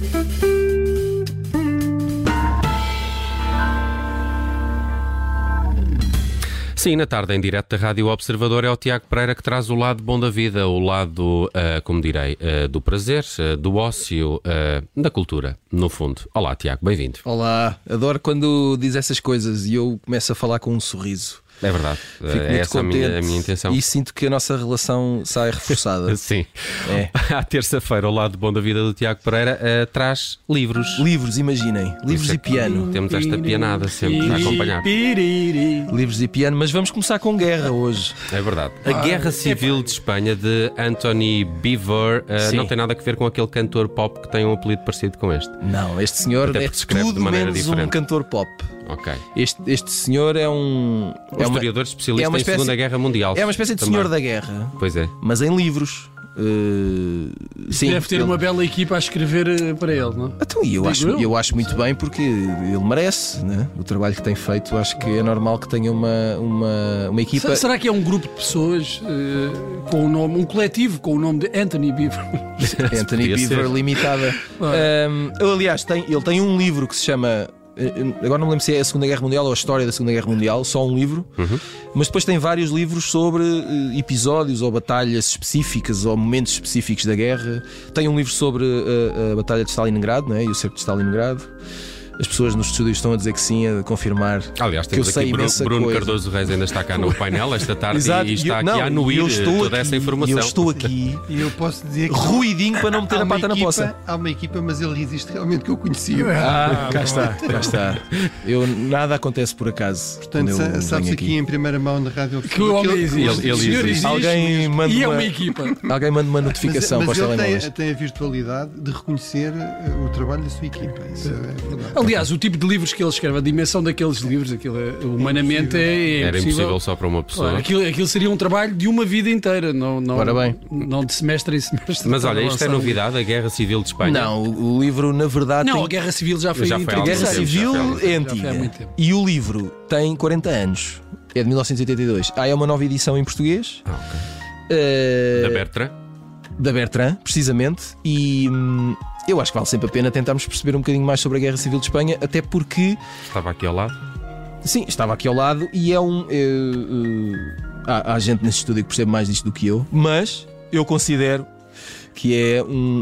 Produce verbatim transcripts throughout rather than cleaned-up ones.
Sim, na tarde em direto da Rádio Observador é o Tiago Pereira que traz o lado bom da vida, o lado, uh, como direi, uh, do prazer, uh, do ócio, uh, da cultura, no fundo. Olá, Tiago, bem-vindo. Olá, adoro quando diz essas coisas e eu começo a falar com um sorriso. É verdade, Fico é muito essa a minha, a minha intenção. E sinto que a nossa relação sai reforçada. Sim. É. À terça-feira, o lado bom da vida do Tiago Pereira uh, traz livros. Livros, imaginem, livros e piano. Temos esta pianada sempre a acompanhar. Livros e piano, mas vamos começar com guerra hoje. É verdade. A Guerra Civil de Espanha, de Anthony Beevor, uh, não tem nada a ver com aquele cantor pop que tem um apelido parecido com este. Não, este senhor Até é porque escreve tudo de maneira menos diferente. um cantor pop. Ok. Este, este senhor é um... Um é uma, historiador especialista é uma em espécie- Segunda Guerra Mundial. é uma espécie de também. senhor da guerra, Pois é. mas em livros. Uh, sim, Deve ter ele- uma bela equipa a escrever eh, para ele, não? Então, e eu, Digo acho, eu. eu acho muito bem porque ele merece, né? O trabalho que tem feito. Acho que é normal que tenha uma, uma, uma equipa. Se- Será que é um grupo de pessoas eh, com o nome, um coletivo com o nome de Anthony Beevor? Anthony Podia Beevor ser. Limitada. Um, ele, aliás, tem, ele tem um livro que se chama. eh, Agora não me lembro se é a Segunda Guerra Mundial ou a História da Segunda Guerra Mundial, só um livro, Uhum. mas depois tem vários livros sobre eh, episódios ou batalhas específicas ou momentos específicos da guerra. Tem um livro sobre eh, a Batalha de Stalingrado, né? E o cerco de Stalingrado. As pessoas nos estúdios estão a dizer que sim, a confirmar. Aliás, que eu temos sei aqui Bruno, imensa Bruno coisa. Cardoso Reis ainda está cá no painel esta tarde Exato, e está e eu- aqui não, a anuir eu estou toda aqui, essa informação. Eu estou aqui E eu posso dizer que ruidinho para não meter há a uma pata na equipa- poça. Há uma equipa, mas ele existe realmente que eu conhecia. Ah, cá está, cá está. Eu, nada acontece por acaso. Portanto, quando eu sa- sabes venho aqui em primeira mão na rádio Que o homem existe. Ele- ele O senhor existe. existe Alguém manda e é uma, uma equipa. alguém manda uma Mas, notificação mas para os ele telemóveis. tem, tem a virtualidade de reconhecer eh, o trabalho da sua equipa. Isso é verdade. Aliás, o tipo de livros que ele escreve, a dimensão daqueles livros, aquilo é- humanamente é, é Era impossível impossível. só para uma pessoa. Claro, aquilo, aquilo seria um trabalho de uma vida inteira, não, não, Ora bem. não de semestre em semestre. Mas olha, isto é Avançado. novidade, a Guerra Civil de Espanha. Não, o, o livro na verdade Não, a tem... Guerra Civil já foi Já em foi há A algum Guerra tempo, trinta e seis. Civil já foi há é algum Já foi há antiga muito tempo. e o livro tem quarenta anos. É de mil novecentos e oitenta e dois. Ah, é uma nova edição em português. Ah, ok. eh, Da Bertrand. da Bertrand, precisamente, e hum, eu acho que vale sempre a pena tentarmos perceber um bocadinho mais sobre a Guerra Civil de Espanha, até porque, Estava aqui ao lado. sim, estava aqui ao lado e é um. eh, eh, há, há gente neste estúdio que percebe mais disto do que eu, mas eu considero que é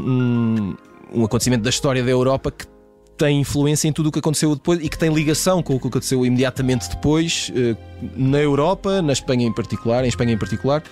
um, um, um acontecimento da história da Europa que tem influência em tudo o que aconteceu depois e que tem ligação com o que aconteceu imediatamente depois eh, na Europa, na Espanha em particular, em Espanha em particular.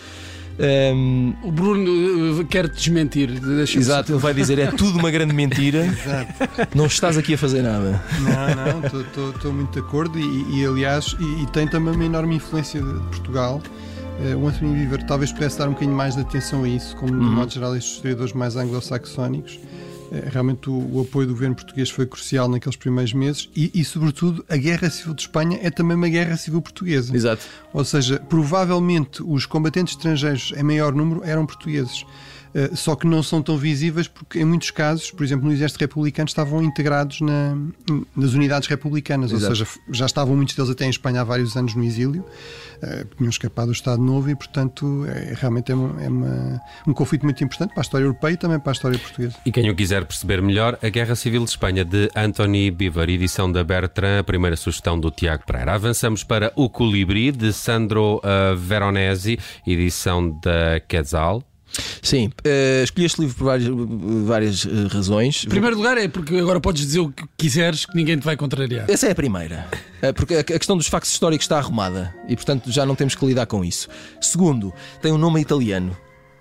Um, O Bruno uh, quer te desmentir. Deixa-me Exato, ele vai dizer é tudo uma grande mentira, Exato. não estás aqui a fazer nada. Não, não, estou muito de acordo e, e, aliás, e, e tem também uma enorme influência de Portugal. Eh, o Anthony Beevor talvez pudesse dar um bocadinho mais de atenção a isso, como de Uhum. modo geral estes historiadores mais anglo-saxónicos. Eh, realmente o, o apoio do governo português foi crucial naqueles primeiros meses e, e, sobretudo, a Guerra Civil de Espanha é também uma guerra civil portuguesa. Exato. Ou seja, provavelmente os combatentes estrangeiros em maior número eram portugueses. Uh, só que não são tão visíveis porque em muitos casos, por exemplo no exército republicano, estavam integrados na, nas unidades republicanas. Exato. Ou seja, já estavam muitos deles até em Espanha há vários anos no exílio, uh, tinham escapado do Estado Novo e portanto é, realmente é, uma, é uma, um conflito muito importante para a história europeia e também para a história portuguesa. E quem o quiser perceber melhor, a Guerra Civil de Espanha, de Anthony Beevor, edição da Bertrand, a primeira sugestão do Tiago Pereira. Avançamos para O Colibri, de Sandro uh, Veronesi, edição da Quetzal. Sim, eh, escolhi este livro por várias, várias eh, razões. Em primeiro lugar é porque agora podes dizer o que quiseres que ninguém te vai contrariar. Essa é a primeira, Eh, porque a a questão dos factos históricos está arrumada e, portanto, já não temos que lidar com isso. Segundo, tem um nome italiano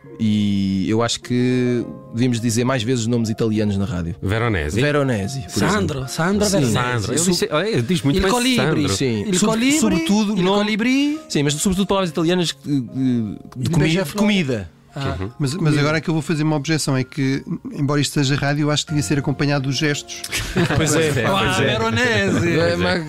e eu acho que devíamos dizer mais vezes nomes italianos na rádio. Veronesi. Veronesi, por exemplo. Sandro, Sandro Sim. Veronesi. Sandro. Ele Sim. disse, olha, diz muito Il bem Colibri. Sandro. Sim, Il Sobre- Colibri, sobretudo Il nome- Colibri. Sim, mas sobretudo palavras italianas eh, de, de comi- Beija-flor. comida. Ah, Mas, mas agora é que eu vou fazer uma objeção, é que embora isto seja rádio, eu acho que devia ser acompanhado dos gestos. Pois é, ah, pois é. Veronesi. É, mas-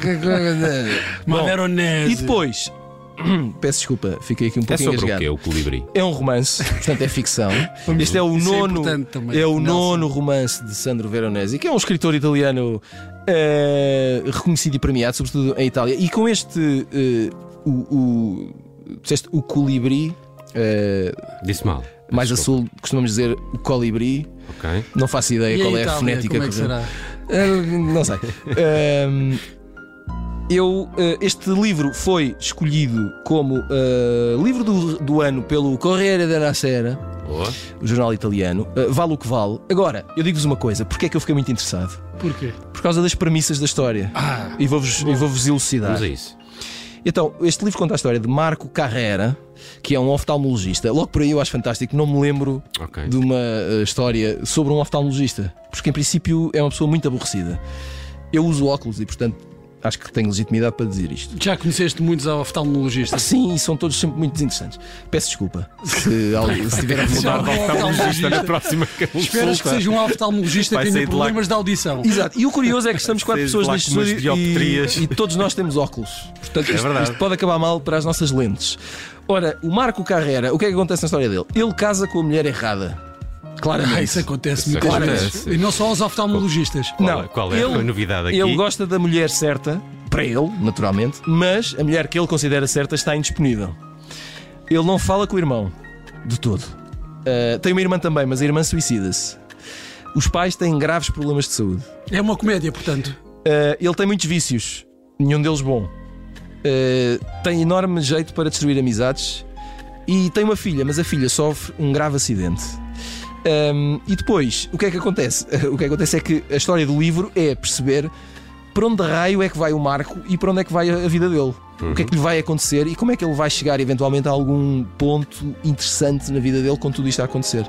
Uma Bom, Veronesi. E depois, peço desculpa, fiquei aqui um É pouquinho sobre o engasgado. quê, o Colibri? É um romance, portanto é ficção. Este é o Isso é nono, importante também. é o Nelson. nono romance de Sandro Veronesi, que é um escritor italiano eh, reconhecido e premiado, sobretudo em Itália. E com este, eh, o, o, disseste o Colibri, eh, Disse mal. mais a Desculpa. sul costumamos dizer o Colibri. Ok. Não faço ideia E qual a é a Itália, fonética como é que será? Uh, não sei. Um, eu, uh, este livro foi escolhido como uh, livro do, do ano pelo Corriere della Sera, Boa. o jornal italiano. Uh, vale o que vale. Agora, eu digo-vos uma coisa: porque é que eu fiquei muito interessado? Porquê? Por causa das premissas da história. Ah, E vou-vos e vou-vos elucidar. Vamos a isso. Então, este livro conta a história de Marco Carrera, que é um oftalmologista. Logo por aí eu acho fantástico, não me lembro Ok. de uma uh, história sobre um oftalmologista, porque em princípio é uma pessoa muito aborrecida. Eu uso óculos e, portanto, acho que tenho legitimidade para dizer isto. já conheceste muitos oftalmologistas? Sim, e são todos sempre muito desinteressantes. Peço desculpa se, algo, se tiver a Já mudar. um oftalmologista. Na próxima Esperas que seja um oftalmologista Vai que sair tenha de lá- problemas de audição. Exato, e o curioso é que estamos quatro Saís pessoas de lá neste com umas estúdio dioptrias. e, e todos nós temos óculos. Portanto, É isto, verdade. isto pode acabar mal para as nossas lentes. Ora, o Marco Carrera, o que é que acontece na história dele? Ele casa com a mulher errada. Claramente. Ah, isso acontece Isso muitas acontece. vezes. E não só aos oftalmologistas. Qual, Não, qual é ele- a novidade aqui? Ele gosta da mulher certa, para ele, naturalmente, mas a mulher que ele considera certa está indisponível. Ele não fala com o irmão, de todo. Uh, tem uma irmã também, mas a irmã suicida-se. Os pais têm graves problemas de saúde. É uma comédia, portanto. Uh, ele tem muitos vícios, nenhum deles bom. Uh, tem enorme jeito para destruir amizades e tem uma filha, mas a filha sofre um grave acidente. Um, e depois, o que é que acontece? O que acontece é que a história do livro é perceber para onde raio é que vai o Marco e para onde é que vai a vida dele. O que é que lhe vai acontecer e como é que ele vai chegar eventualmente a algum ponto interessante na vida dele com tudo isto a acontecer.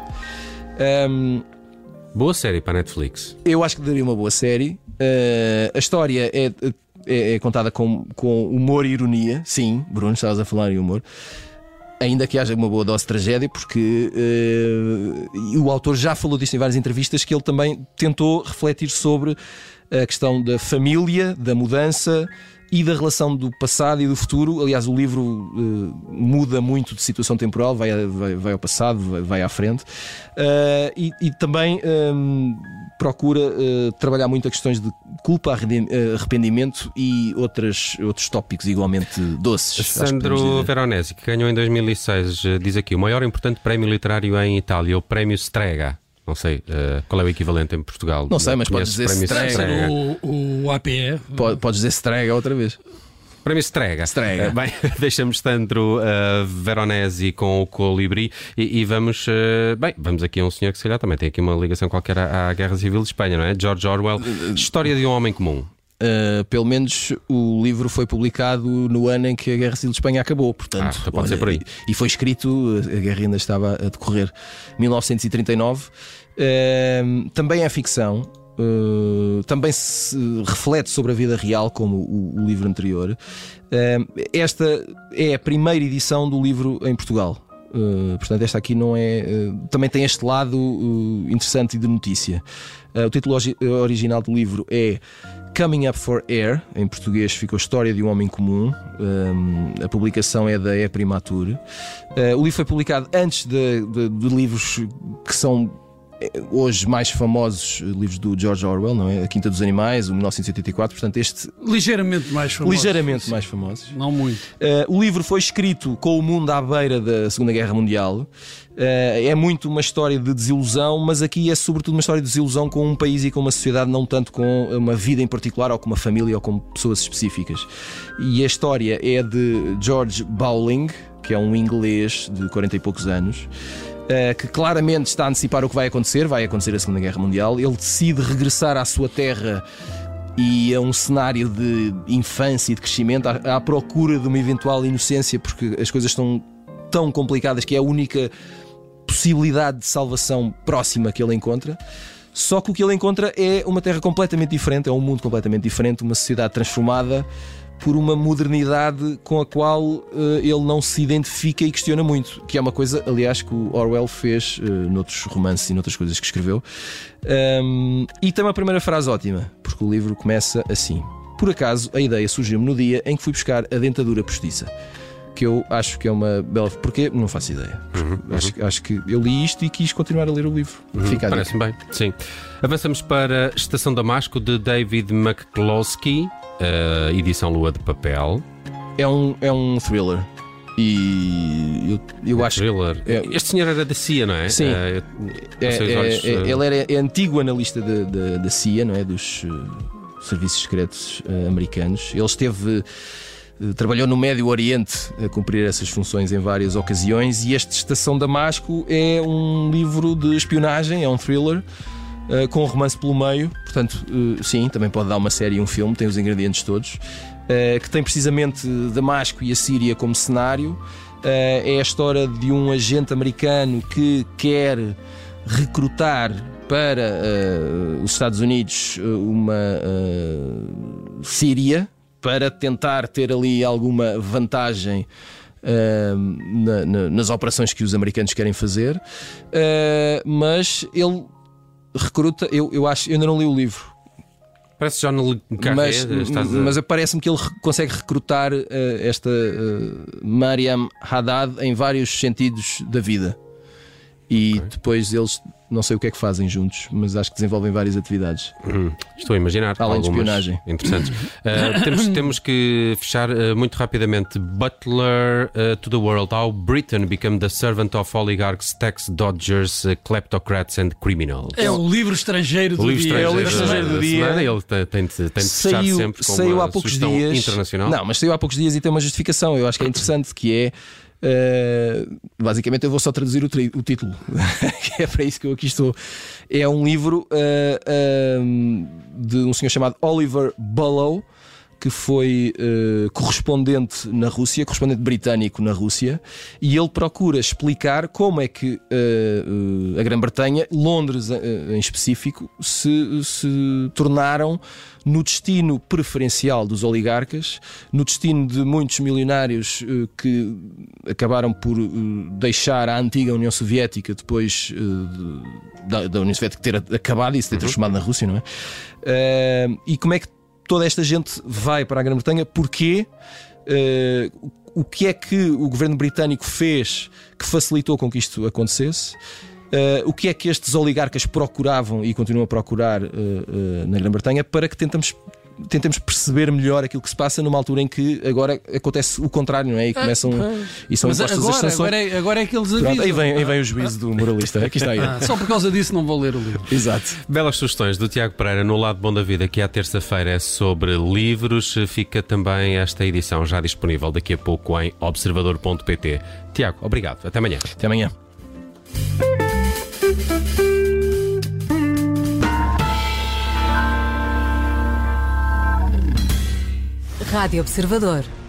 Um, Boa série para a Netflix. eu acho que daria uma boa série. Uh, a história é, é, é contada com, com humor e ironia. Sim, Bruno, estavas a falar em humor. Ainda que haja uma boa dose de tragédia, porque uh, o autor já falou disto em várias entrevistas, que ele também tentou refletir sobre a questão da família, da mudança e da relação do passado e do futuro. Aliás, o livro uh, muda muito de situação temporal, vai, a- vai, vai ao passado, vai, vai à frente. Uh, e, e também um, procura uh, trabalhar muito a questões de culpa, arrede- uh, arrependimento e outras, outros tópicos igualmente doces. acho que podemos Sandro dizer. Veronesi, que ganhou em dois mil e seis, eh, diz aqui: o maior e importante prémio literário em Itália, o Prémio Strega. Não sei eh, qual é o equivalente em Portugal. Não sei, mas Conheces podes dizer Prémio Strega. O, o A P E. Po- Podes dizer Strega outra vez. Prémio Strega. Strega. Eh, bem, deixamos Sandro eh, Veronesi com o Colibri e, e vamos. eh, bem, vamos aqui a um senhor que se calhar também tem aqui uma ligação qualquer à, à Guerra Civil de Espanha, não é? George Orwell. História de um homem comum. Uh, pelo menos o livro foi publicado no ano em que a Guerra Civil de Espanha acabou, portanto, Ah, então pode ser por aí. E, e foi escrito, a guerra ainda estava a decorrer, mil novecentos e trinta e nove. Uh, também é ficção, uh, também se reflete sobre a vida real, como o, o livro anterior. Uh, esta é a primeira edição do livro em Portugal. Uh, portanto, esta aqui não é. Uh, também tem este lado uh, interessante e de notícia. Uh, o título orgi- original do livro é Coming Up for Air, em português ficou História de um Homem Comum. Um, a publicação é da E Primatur. Uh, o livro foi publicado antes de, de, de livros que são hoje mais famosos, livros do George Orwell, não é? A Quinta dos Animais, o mil novecentos e oitenta e quatro, portanto, este Ligeiramente mais famoso. ligeiramente mais famosos. Não muito. Uh, o livro foi escrito com o mundo à beira da Segunda Guerra Mundial. Uh, é muito uma história de desilusão, mas aqui é sobretudo uma história de desilusão com um país e com uma sociedade, não tanto com uma vida em particular, ou com uma família, ou com pessoas específicas. E a história é de George Bowling, que é um inglês de quarenta e poucos anos, Uh, que claramente está a antecipar o que vai acontecer. Vai acontecer a Segunda Guerra Mundial. Ele decide regressar à sua terra e a um cenário de infância e de crescimento, à, à procura de uma eventual inocência, porque as coisas estão tão complicadas que é a única possibilidade de salvação próxima que ele encontra. Só que o que ele encontra é uma terra completamente diferente, é um mundo completamente diferente, uma sociedade transformada por uma modernidade com a qual uh, ele não se identifica e questiona muito, que é uma coisa, aliás, que o Orwell fez uh, noutros romances e noutras coisas que escreveu. Um, e tem uma primeira frase ótima, porque o livro começa assim: por acaso a ideia surgiu-me no dia em que fui buscar a dentadura postiça, que eu acho que é uma bela... Porquê? Não faço ideia. Uhum, acho, acho que eu li isto e quis continuar a ler o livro. Uhum, Fica a dica. Parece-me bem, sim. Avançamos para Estação Damasco, de David McCloskey, uh, edição Lua de Papel. É um, é um thriller. E eu, eu acho Thriller. É, este senhor era da C I A, não é? Sim. É, é, é, olhos, é, é, ele era, é antigo analista da, da, da C I A, não é? Dos uh, serviços secretos uh, americanos. Ele esteve. Uh, trabalhou no Médio Oriente a cumprir essas funções em várias ocasiões. E este Estação Damasco é um livro de espionagem, é um thriller. Uh, com um romance pelo meio, portanto, uh, sim, também pode dar uma série e um filme, tem os ingredientes todos, uh, que tem precisamente Damasco e a Síria como cenário. Uh, é a história de um agente americano que quer recrutar para uh, os Estados Unidos uma uh, Síria para tentar ter ali alguma vantagem Uh, na, na, nas operações que os americanos querem fazer, uh, mas ele recruta, eu, eu acho, eu ainda não li o livro. Parece John Le Carré, mas, estás a... mas parece-me que ele consegue recrutar uh, esta uh, Mariam Haddad em vários sentidos da vida. E okay. depois eles, não sei o que é que fazem juntos, mas acho que desenvolvem várias atividades. Hum, estou a imaginar. Além de espionagem. Interessantes. uh, temos, temos que fechar uh, muito rapidamente. Butler uh, to the World: How Britain Became the Servant of Oligarchs, Tax Dodgers, uh, Kleptocrats and Criminals. É o livro estrangeiro do o livro dia. Estrangeiro é o livro estrangeiro do dia. Semana. Ele tem, tem, de, tem de fechar saiu, sempre com saiu uma há poucos sugestão dias, internacional. Não, mas saiu há poucos dias e tem uma justificação. Eu acho que é interessante, que é... Uh, basicamente eu vou só traduzir o, tri- o título que é para isso que eu aqui estou. É um livro uh, uh, de um senhor chamado Oliver Bullough, que foi uh, correspondente na Rússia, correspondente britânico na Rússia, e ele procura explicar como é que uh, uh, a Grã-Bretanha, Londres uh, em específico, se, se tornaram no destino preferencial dos oligarcas, no destino de muitos milionários uh, que acabaram por uh, deixar a antiga União Soviética depois uh, de, da, da União Soviética ter acabado e se ter transformado na Rússia, não é? Uh, e como é que toda esta gente vai para a Grã-Bretanha? Porquê? Uh, o que é que o governo britânico fez que facilitou com que isto acontecesse? Uh, o que é que estes oligarcas procuravam e continuam a procurar uh, uh, na Grã-Bretanha, para que tentamos, tentemos perceber melhor aquilo que se passa numa altura em que agora acontece o contrário, não é? E começam ah, e são mas impostas agora, as sanções. Agora é, agora é que eles avisam. Pronto, aí, vem, aí vem o juízo do moralista. Aqui está aí. Ah, só por causa disso não vou ler o livro. Exato. Belas sugestões do Tiago Pereira no Lado Bom da Vida, que à terça-feira é sobre livros. Fica também esta edição já disponível daqui a pouco em observador ponto pt. Tiago, obrigado. Até amanhã. Até amanhã. Rádio Observador.